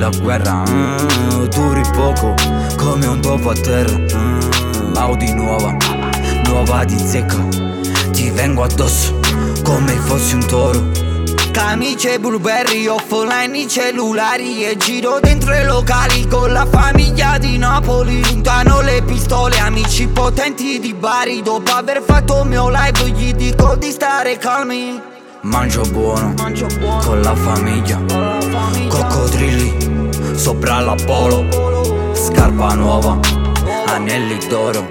la guerra, duri poco come un topo a terra. Audi nuova, nuova di zecca, ti vengo addosso come fossi un toro. Camicie Burberry, offline i cellulari e giro dentro i locali con la famiglia di Napoli. Puntano le pistole, amici potenti di Bari. Dopo aver fatto il mio live gli dico di stare calmi. Mangio buono, con la famiglia, coccodrilli sopra l'Apollo, scarpa nuova, anelli d'oro.